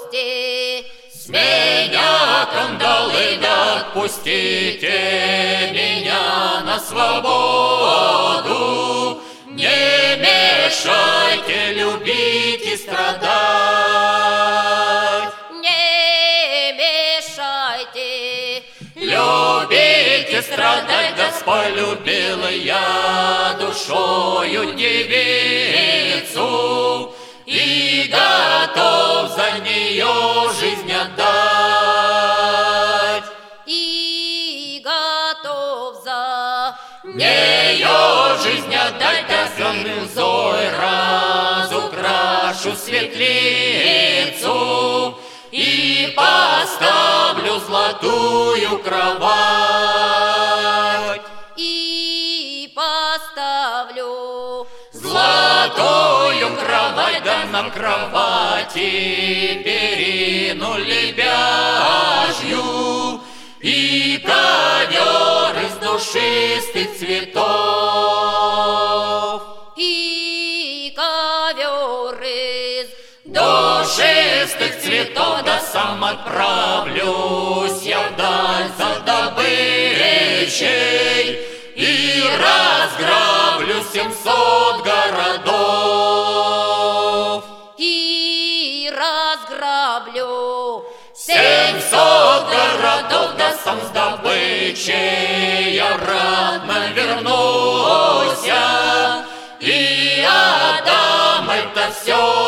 пусти. С меня кандалы, да отпустите меня на свободу. Не мешайте любить и страдать. Не мешайте любить и страдать, да полюбила я душою девицу и готов за нее жизнь отдать. И готов за нее жизнь отдать, да слезой разукрашу светлицу и поставлю золотую кровать. И поставлю золотую кровать, да на кровати перину лебяжью и ковер из душистых цветов. И ковер из душистых цветов, да сам отправлюсь я вдаль за добычей и разграблю 700 городов. И разграблю 700 городов, да сам с добычей обратно вернусь и отдам это все